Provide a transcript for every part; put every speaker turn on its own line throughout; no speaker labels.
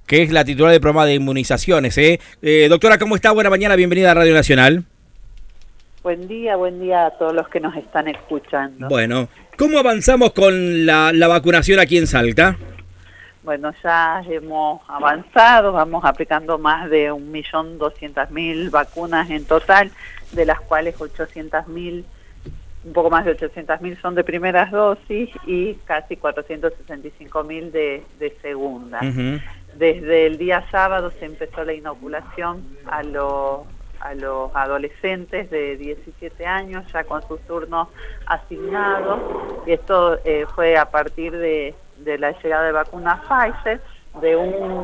que es la titular del programa de inmunizaciones. Doctora, ¿cómo está? Buena mañana, bienvenida a Radio Nacional.
Buen día a todos los que nos están escuchando.
Bueno, ¿cómo avanzamos con la vacunación aquí en Salta?
Bueno, ya hemos avanzado, vamos aplicando más de 1.200.000 vacunas en total, de las cuales 800.000, un poco más de 800.000 son de primeras dosis y casi 465.000 de segunda. Desde el día sábado se empezó la inoculación a los adolescentes de 17 años, ya con sus turnos asignados, y esto fue a partir de la llegada de vacunas Pfizer, de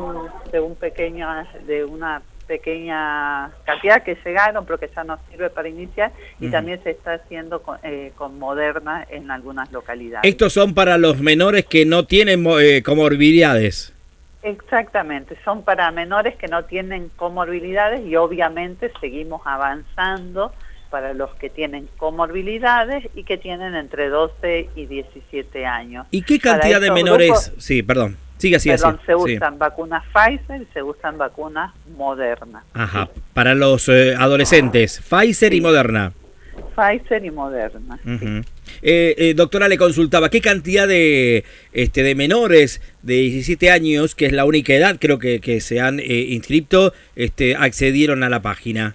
una pequeña cantidad que llegaron, pero que ya nos sirve para iniciar, y también se está haciendo con Moderna en algunas localidades.
Estos son para los menores que no tienen comorbilidades.
Exactamente, son para menores que no tienen comorbilidades y obviamente seguimos avanzando para los que tienen comorbilidades y que tienen entre 12 y 17 años.
¿Y qué cantidad de menores?
Grupos,
sí, perdón. Sigue así.
se usan vacunas Pfizer y se usan vacunas Moderna.
Ajá, para los adolescentes, Pfizer y Moderna.
Pfizer y Moderna.
Doctora, le consultaba, ¿qué cantidad de menores de 17 años, que es la única edad creo que se han inscrito, accedieron a la página?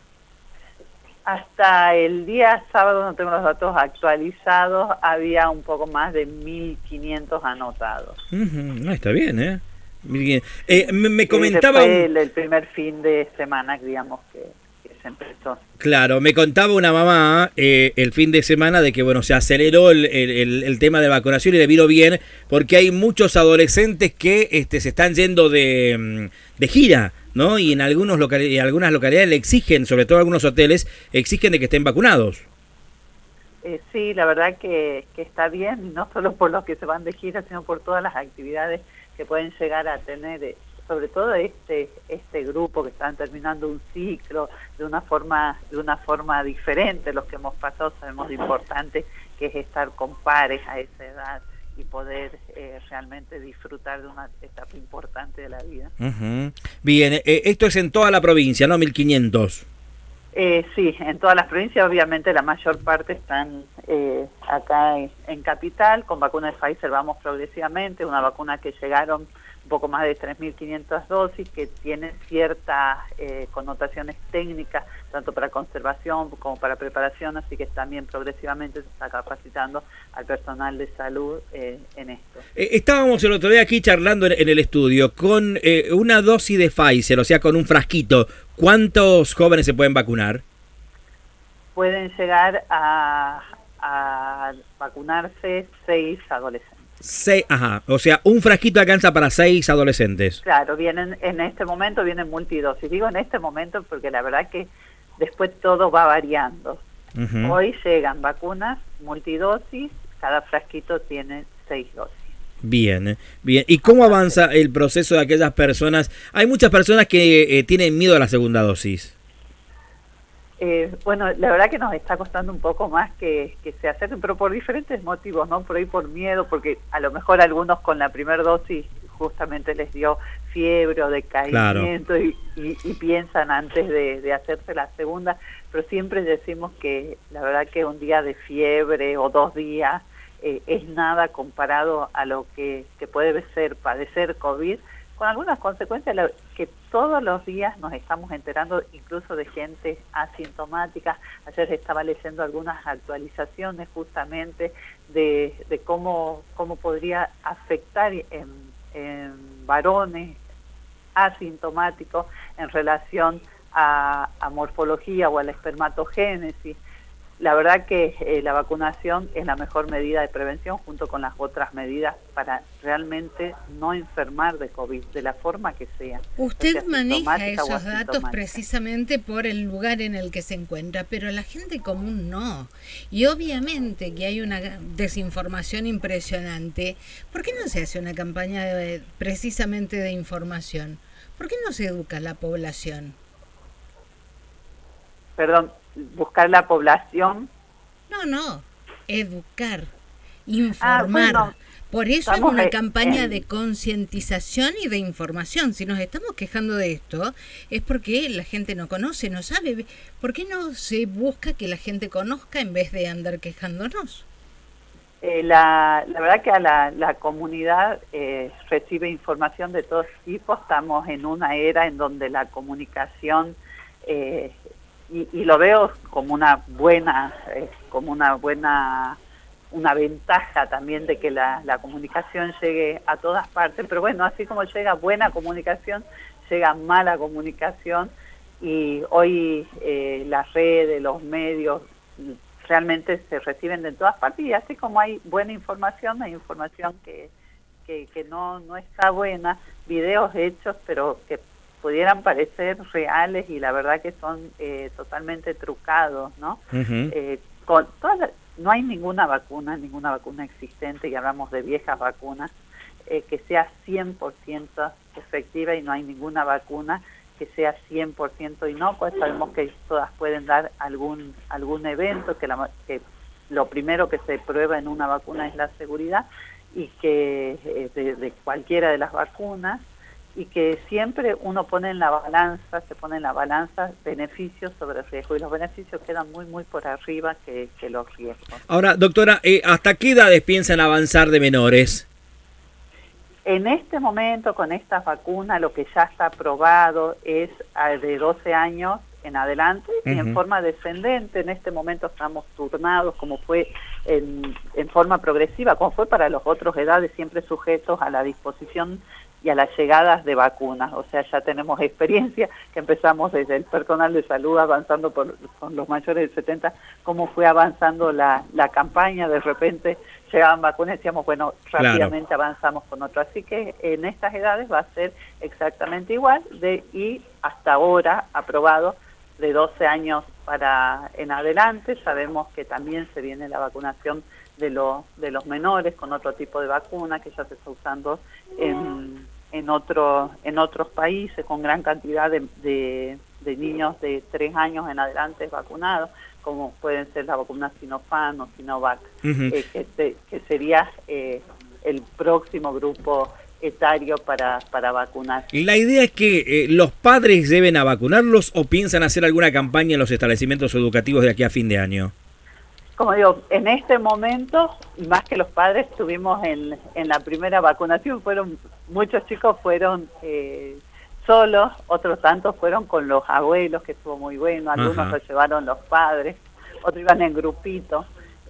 Hasta el día sábado, no tengo los datos actualizados, había un poco más de 1.500 anotados.
Está bien, ¿eh? Me comentaba...
Fue el primer fin de semana, digamos, que se empezó.
Claro, me contaba una mamá el fin de semana de que bueno, se aceleró el tema de vacunación y le vino bien porque hay muchos adolescentes que se están yendo de gira, ¿no? Y en algunas localidades le exigen, sobre todo algunos hoteles, exigen de que estén vacunados.
Sí, la verdad que está bien, y no solo por los que se van de gira, sino por todas las actividades que pueden llegar a tener, sobre todo este grupo que están terminando un ciclo de una forma diferente. Los que hemos pasado sabemos lo importante que es estar con pares a esa edad y poder realmente disfrutar de una etapa importante de la vida.
Bien, esto es en toda la provincia, ¿no? 1.500.
Sí, en todas las provincias, obviamente la mayor parte están acá en Capital. Con vacunas de Pfizer vamos progresivamente, una vacuna que llegaron un poco más de 3.500 dosis, que tiene ciertas connotaciones técnicas, tanto para conservación como para preparación, así que también progresivamente se está capacitando al personal de salud en esto.
Estábamos el otro día aquí charlando en el estudio con una dosis de Pfizer, o sea, con un frasquito. ¿Cuántos jóvenes se pueden vacunar?
Pueden llegar a vacunarse 6 adolescentes.
O sea, un frasquito alcanza para 6 adolescentes.
Claro, en este momento vienen multidosis. Digo en este momento porque la verdad que después todo va variando. Hoy llegan vacunas multidosis, cada frasquito tiene 6 dosis.
Bien. ¿Y cómo avanza el proceso de aquellas personas? Hay muchas personas que tienen miedo a la segunda dosis.
Bueno, la verdad que nos está costando un poco más que se acerquen, pero por diferentes motivos, ¿no? Por ahí por miedo, porque a lo mejor algunos con la primera dosis justamente les dio fiebre o decaimiento, claro, y piensan antes de hacerse la segunda, pero siempre decimos que la verdad que un día de fiebre o 2 días es nada comparado a lo que puede ser padecer COVID, con algunas consecuencias que todos los días nos estamos enterando, incluso de gente asintomática. Ayer estaba leyendo algunas actualizaciones justamente de cómo podría afectar en varones asintomáticos en relación a morfología o a la espermatogénesis. La verdad que la vacunación es la mejor medida de prevención junto con las otras medidas para realmente no enfermar de COVID, de la forma que sea.
Usted maneja esos datos precisamente por el lugar en el que se encuentra, pero la gente común no. Y obviamente que hay una desinformación impresionante. ¿Por qué no se hace una campaña precisamente de información? ¿Por qué no se educa a la población?
Perdón, buscar la población.
No, educar, informar, Por eso es una campaña de concientización y de información. Si nos estamos quejando de esto, es porque la gente no conoce, no sabe. ¿Por qué no se busca que la gente conozca en vez de andar quejándonos?
La verdad que a la comunidad recibe información de todo tipo. Estamos en una era en donde la comunicación, y lo veo como una ventaja también de que la comunicación llegue a todas partes, pero bueno, así como llega buena comunicación, llega mala comunicación, y hoy las redes, los medios realmente se reciben de todas partes, y así como hay buena información, hay información que no está buena, videos hechos pero que pudieran parecer reales y la verdad que son totalmente trucados, ¿no? Con todas no hay ninguna vacuna existente, y hablamos de viejas vacunas, que sea 100% efectiva, y no hay ninguna vacuna que sea 100% inocua. Sabemos que todas pueden dar algún evento, que lo primero que se prueba en una vacuna es la seguridad, y que de cualquiera de las vacunas, y que siempre uno pone en la balanza beneficios sobre riesgos, y los beneficios quedan muy por arriba que los riesgos.
Ahora, doctora, ¿hasta qué edades piensan avanzar de menores?
En este momento, con estas vacunas, lo que ya está aprobado es de 12 años en adelante, y en forma descendente. En este momento estamos turnados, como fue en forma progresiva, como fue para las otras edades, siempre sujetos a la disposición y a las llegadas de vacunas. O sea, ya tenemos experiencia, que empezamos desde el personal de salud avanzando con los mayores de 70, cómo fue avanzando la campaña. De repente llegaban vacunas y decíamos, bueno, rápidamente avanzamos con otro. Así que en estas edades va a ser exactamente igual, y hasta ahora aprobado de 12 años para en adelante. Sabemos que también se viene la vacunación de los menores con otro tipo de vacuna que ya se está usando en otros países, con gran cantidad de niños de 3 años en adelante vacunados, como pueden ser la vacuna Sinopharm o Sinovac, que sería el próximo grupo etario para vacunar.
La idea es que los padres deben a vacunarlos, o piensan hacer alguna campaña en los establecimientos educativos de aquí a fin de año.
Como digo, en este momento, más que los padres, estuvimos en la primera vacunación, muchos chicos fueron solos, otros tantos fueron con los abuelos, que estuvo muy bueno, algunos los llevaron los padres, otros iban en grupitos,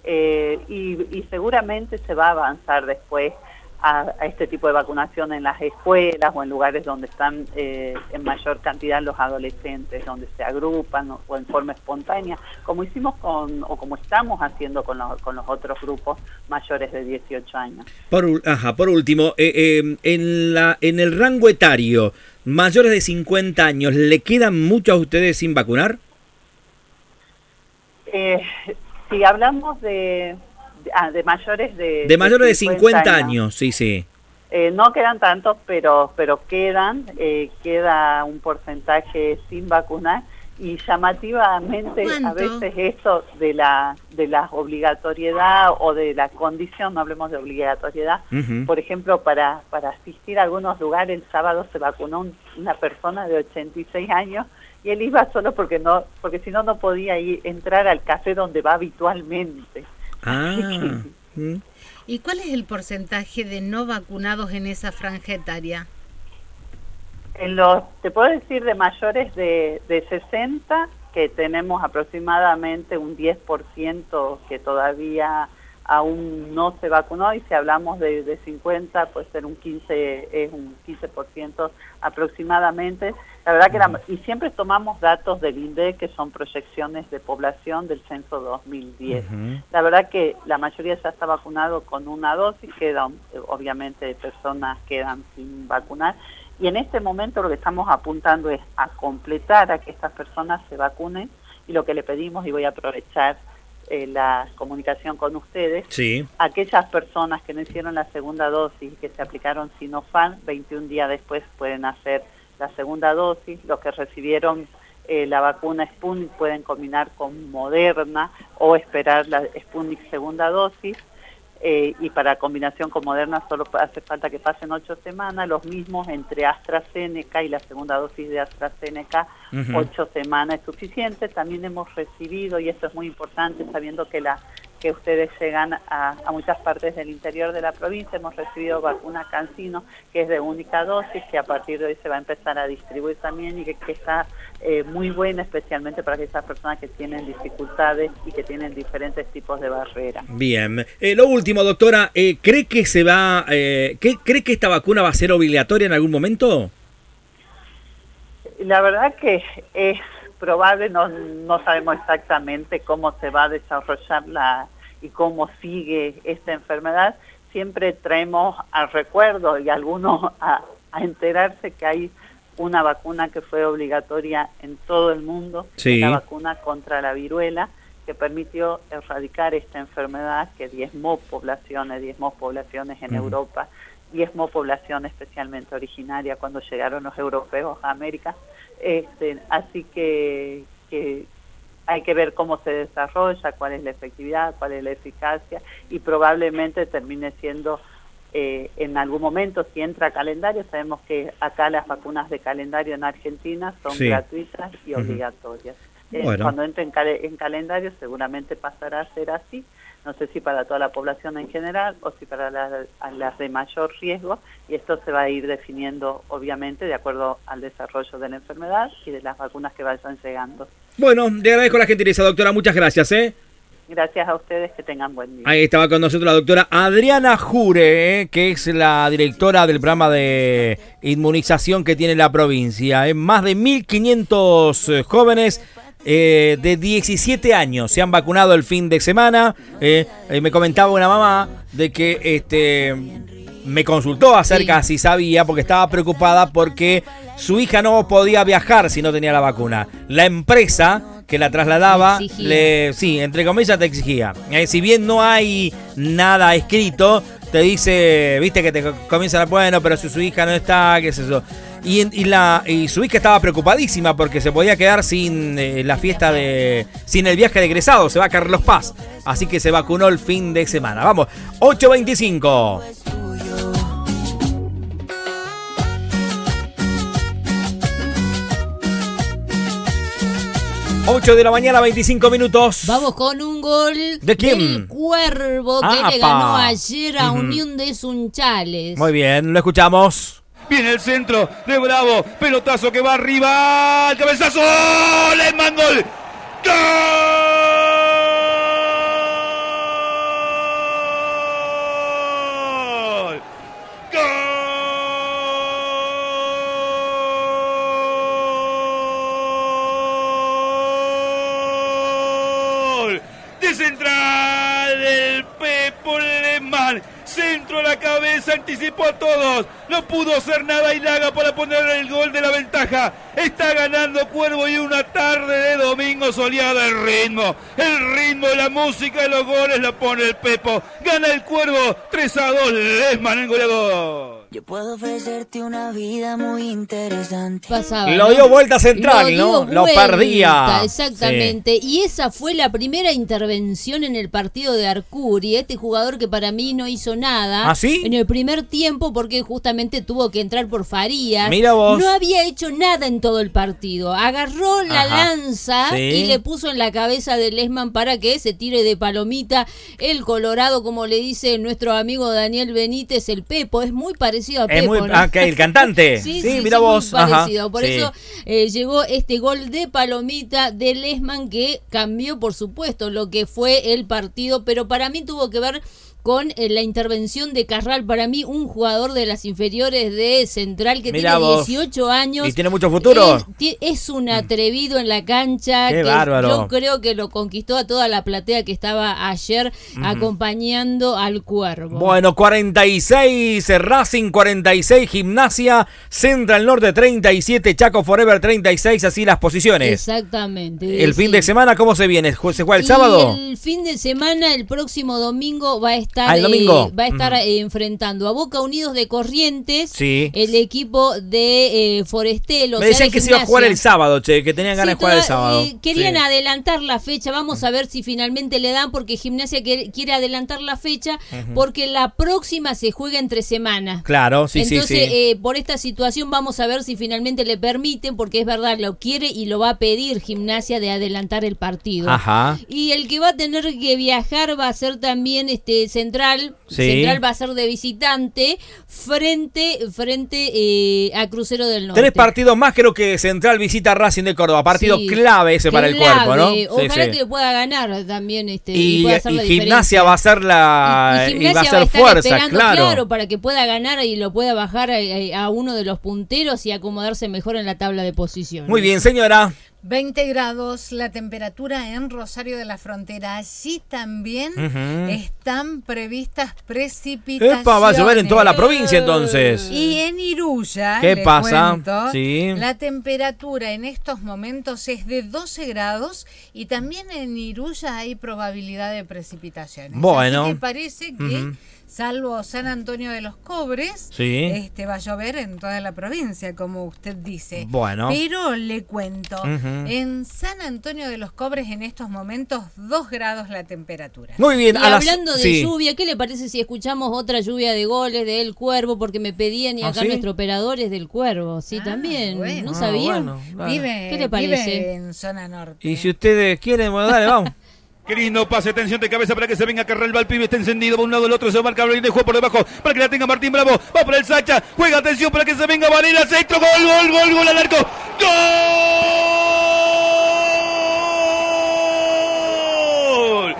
y seguramente se va a avanzar después a este tipo de vacunación en las escuelas o en lugares donde están en mayor cantidad los adolescentes, donde se agrupan o en forma espontánea, como hicimos o como estamos haciendo con los otros grupos mayores de 18 años. Por
último, en el rango etario, mayores de 50 años, ¿le quedan muchos a ustedes sin vacunar?
Si hablamos de mayores
de mayores de 50 años, sí.
No quedan tantos, pero queda un porcentaje sin vacunar, y llamativamente a veces esto de la obligatoriedad o de la condición, no hablemos de obligatoriedad. Por ejemplo, para asistir a algunos lugares, el sábado se vacunó una persona de 86 años, y él iba solo porque si no, no podía entrar al café donde va habitualmente.
¿Y cuál es el porcentaje de no vacunados en esa franja etaria?
Te puedo decir de mayores de 60, que tenemos aproximadamente un 10% que todavía aún no se vacunó, y si hablamos de 50 puede ser un 15% aproximadamente. La verdad que y siempre tomamos datos del INDEC, que son proyecciones de población del censo 2010. La verdad que la mayoría ya está vacunado con una dosis, obviamente personas quedan sin vacunar, y en este momento lo que estamos apuntando es a completar a que estas personas se vacunen, y lo que le pedimos, y voy a aprovechar la comunicación con ustedes, aquellas personas que no hicieron la segunda dosis, que se aplicaron Sinopharm, 21 días después pueden hacer la segunda dosis. Los que recibieron la vacuna Sputnik pueden combinar con Moderna o esperar la Sputnik segunda dosis. y para combinación con Moderna solo hace falta que pasen 8 semanas, los mismos entre AstraZeneca y la segunda dosis de AstraZeneca, 8 semanas es suficiente. También hemos recibido, y esto es muy importante, sabiendo que ustedes llegan a muchas partes del interior de la provincia, hemos recibido vacuna CanSino, que es de única dosis, que a partir de hoy se va a empezar a distribuir también y que está muy buena, especialmente para aquellas personas que tienen dificultades y que tienen diferentes tipos de barreras.
Bien. Lo último, doctora, ¿cree que cree que esta vacuna va a ser obligatoria en algún momento?
La verdad que es probable, no sabemos exactamente cómo se va a desarrollar y cómo sigue esta enfermedad. Siempre traemos al recuerdo y algunos a enterarse que hay una vacuna que fue obligatoria en todo el mundo,
sí,
la vacuna contra la viruela, que permitió erradicar esta enfermedad que diezmó poblaciones en Europa, diezmó población especialmente originaria cuando llegaron los europeos a América. Así que hay que ver cómo se desarrolla, cuál es la efectividad, cuál es la eficacia, y probablemente termine siendo en algún momento, si entra a calendario. Sabemos que acá las vacunas de calendario en Argentina son gratuitas y obligatorias.
Bueno.
Cuando entre en calendario seguramente pasará a ser así. No sé si para toda la población en general o si para las de mayor riesgo, y esto se va a ir definiendo obviamente de acuerdo al desarrollo de la enfermedad y de las vacunas que vayan llegando.
Bueno, le agradezco la gentileza, doctora, muchas gracias.
Gracias a ustedes, que tengan buen día.
Ahí estaba con nosotros la doctora Adriana Jure, que es la directora del programa de inmunización que tiene la provincia. Más de 1.500 jóvenes de 17 años se han vacunado el fin de semana. Me comentaba una mamá de que me consultó acerca si sabía, porque estaba preocupada porque su hija no podía viajar si no tenía la vacuna. La empresa que la trasladaba, entre comillas, te exigía. Si bien no hay nada escrito, te dice, viste que te comienza, bueno, pero si su hija no está, qué es eso. Y su hija estaba preocupadísima porque se podía quedar sin la fiesta sin el viaje de egresado, se va a Carlos Paz. Así que se vacunó el fin de semana. Vamos, 8:25. 8 de la mañana, 25 minutos.
Vamos con un gol
¿de quién?
Del Cuervo, que le ganó ayer a Unión de Sunchales.
Muy bien, lo escuchamos.
Viene el centro de Bravo, pelotazo que va arriba, el cabezazo, Lesman, gol. ¡Gol! ¡Gol! De central, el Pepo Lesman. Centro a la cabeza, anticipó a todos. No pudo hacer nada Ilaga para poner el gol de la ventaja. Está ganando Cuervo y una tarde de domingo soleada. El ritmo, la música de los goles la pone el Pepo. Gana el Cuervo 3-2. Lesman el goleador.
Yo puedo ofrecerte una vida muy interesante.
Pasaba,
lo dio vuelta central, ¿no? Lo perdía.
Exactamente. Sí. Y esa fue la primera intervención en el partido de Arcuri. Este jugador que para mí no hizo nada.
¿Ah, sí?
En el primer tiempo, porque justamente tuvo que entrar por Farías.
Mira vos.
No había hecho nada en todo el partido. Agarró la lanza y le puso en la cabeza de Lesman para que se tire de palomita. El Colorado, como le dice nuestro amigo Daniel Benítez, el Pepo, es muy parecido a Pepo, ¿no?
El cantante.
sí,
mira vos.
Muy parecido. Por eso llegó este gol de palomita de Lesman, que cambió, por supuesto, lo que fue el partido, pero para mí tuvo que ver con la intervención de Carral. Para mí, un jugador de las inferiores de Central que
mirá
tiene
vos.
18 años.
¿Y tiene mucho futuro?
Es un atrevido en la cancha.
Qué bárbaro.
Yo creo que lo conquistó a toda la platea que estaba ayer acompañando al Cuervo.
Bueno, 46 Racing, 46 Gimnasia, Central Norte 37, Chaco Forever 36, así las posiciones.
Exactamente.
¿El fin de semana cómo se viene? ¿Se juega el sábado?
El fin de semana, el próximo domingo, va a estar estar, enfrentando a Boca Unidos de Corrientes, el equipo de Forestelo.
Me decían que se iba a jugar el sábado, que tenían ganas de jugar el sábado.
Querían adelantar la fecha, vamos a ver si finalmente le dan, porque Gimnasia quiere adelantar la fecha, porque la próxima se juega entre semana.
Claro,
Entonces, por esta situación vamos a ver si finalmente le permiten, porque es verdad, lo quiere y lo va a pedir Gimnasia de adelantar el partido.
Ajá.
Y el que va a tener que viajar va a ser también Central. Central va a ser de visitante frente a Crucero del Norte.
3 partidos más, creo que Central visita Racing de Córdoba. Partido clave ese para el cuerpo, ¿no?
Ojalá que pueda ganar también.
Y
pueda hacer la
Gimnasia va a ser y va a ser fuerza,
claro, para que pueda ganar y lo pueda bajar a uno de los punteros y acomodarse mejor en la tabla de posiciones.
Muy bien, señora.
20 grados la temperatura en Rosario de la Frontera. Allí también están previstas precipitaciones.
¡Epa! Va a llover en toda la provincia entonces.
Y en Iruya,
¿qué pasa?
La temperatura en estos momentos es de 12 grados y también en Iruya hay probabilidad de precipitaciones.
Bueno.
Así que parece que salvo San Antonio de los Cobres, va a llover en toda la provincia, como usted dice.
Bueno.
Pero le cuento, en San Antonio de los Cobres en estos momentos 2 grados la temperatura.
Muy bien.
Y hablando de lluvia, ¿qué le parece si escuchamos otra lluvia de goles de El Cuervo? Porque me pedían, y acá nuestro operador es del Cuervo. Sí, también. Bueno. ¿No sabían? ¿Qué le parece?
Vive en zona norte.
Y si ustedes quieren, bueno, dale, vamos.
Qué lindo pase, atención de cabeza para que se venga Carrel, va el pibe, está encendido por un lado, el otro se marca, de juego por debajo, para que la tenga Martín Bravo, va por el Sacha, juega, atención para que se venga Varela, centro, gol al arco, ¡gol!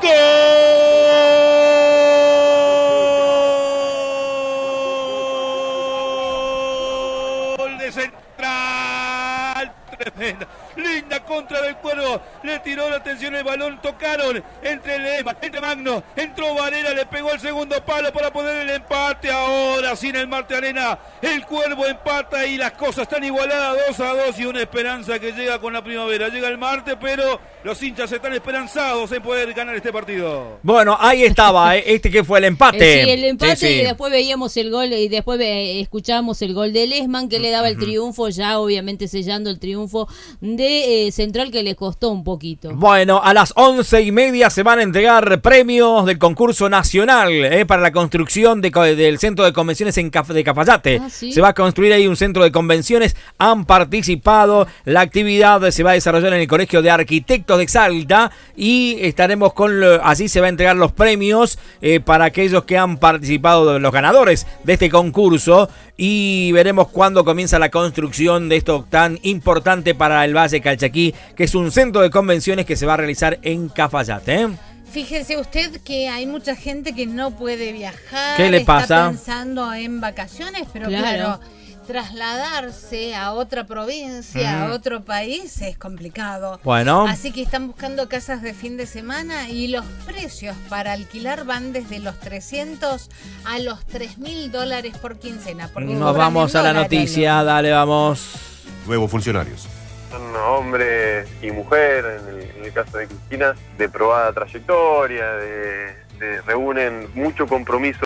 ¡Gol de Central! Tremenda. Linda contra del Cuervo, le tiró la atención el balón, tocaron entre Magno, entró Varela, le pegó el segundo palo para poner el empate. Ahora sin el Marte Arena, el Cuervo empata y las cosas están igualadas 2-2 y una esperanza que llega con la primavera. Llega el Marte, pero los hinchas están esperanzados en poder ganar este partido.
Bueno, ahí estaba, que fue el empate.
Sí, el empate y después veíamos el gol y después escuchábamos el gol de Lesman que le daba el triunfo, ya obviamente sellando el triunfo de Central, que le costó un poquito.
Bueno, a las 11:30 se van a entregar premios del concurso nacional para la construcción del centro de convenciones de Cafayate. Se va a construir ahí un centro de convenciones. Han participado. La actividad se va a desarrollar en el Colegio de Arquitectos de Salta y estaremos así se va a entregar los premios para aquellos que han participado, los ganadores de este concurso, y veremos cuándo comienza la construcción de esto tan importante para el Valle Calchaquí, que es un centro de convenciones que se va a realizar en Cafayate.
Fíjese usted que hay mucha gente que no puede viajar.
¿Qué le pasa?
Está pensando en vacaciones, pero claro, trasladarse a otra provincia, a otro país, es complicado.
Bueno.
Así que están buscando casas de fin de semana y los precios para alquilar van desde los 300 a los $3.000 por quincena.
Nos vamos a la noticia, dale, vamos.
Nuevos funcionarios.
Son hombre y mujer, en el caso de Cristina, de probada trayectoria, reúnen mucho compromiso